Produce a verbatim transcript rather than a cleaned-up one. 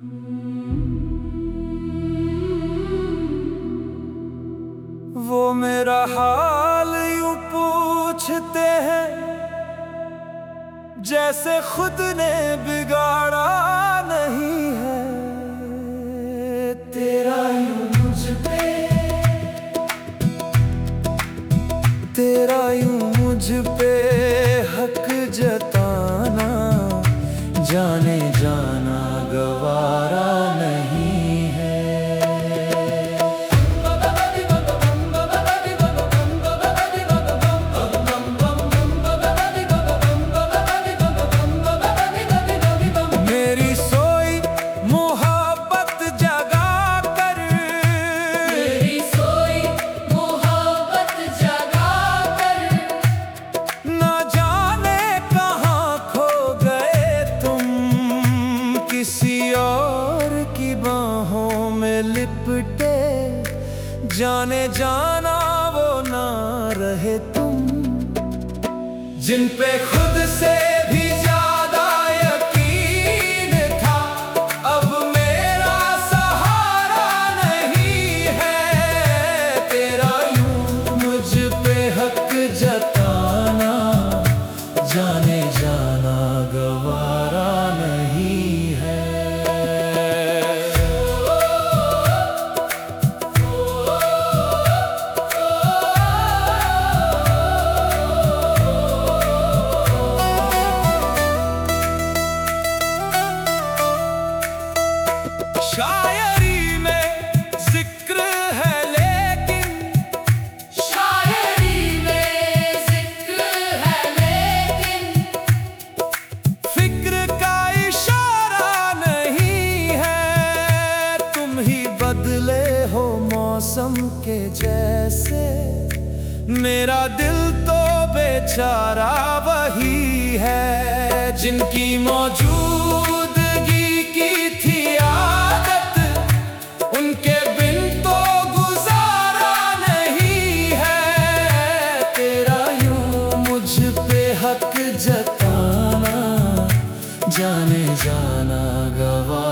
वो मेरा हाल यूं पूछते हैं जैसे खुद ने बिगाड़ा नहीं है। तेरा यूं मुझ पे तेरा यूं मुझ पे हक जताना जाने जाना गवारा नहीं है। मेरी सोई मोहब्बत जगा कर मेरी सोई मोहब्बत जगा कर ना जाने कहाँ खो गए तुम, किसी और की बाहों में लिपटे जाने जाना वो ना रहे तुम, जिन पे खुद से भी ज्यादा यकीन था अब मेरा सहारा नहीं है। तेरा यूं मुझ पे हक जताना जाने जाना गवारा नहीं है। शायरी में जिक्र है लेकिन शायरी में जिक्र है लेकिन फिक्र का इशारा नहीं है। तुम ही बदले हो मौसम के जैसे, मेरा दिल तो बेचारा वही है। जिनकी मौजूदगी की थी आदत उनके बिन तो गुजारा नहीं है। तेरा यूं मुझ पे हक जताना जाने जाना गवारा